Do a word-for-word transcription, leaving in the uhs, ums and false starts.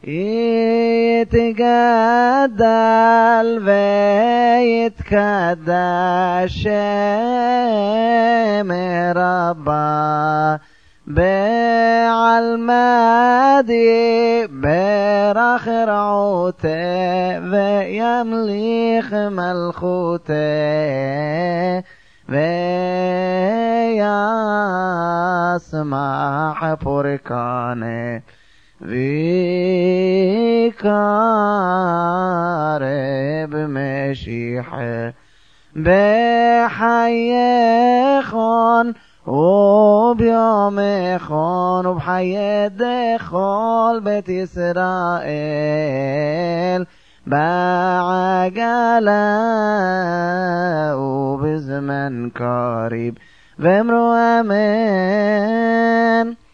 يتجدل ويتكدش مربى بعلمادي برخ رعوته ويمليخ ملخوته ويسمح بركانه ويقارب مشيحه بحيخون وبيومخون وبحياة دخول بيت إسرائيل بعجلة وبزمن قريب وامروا أمين.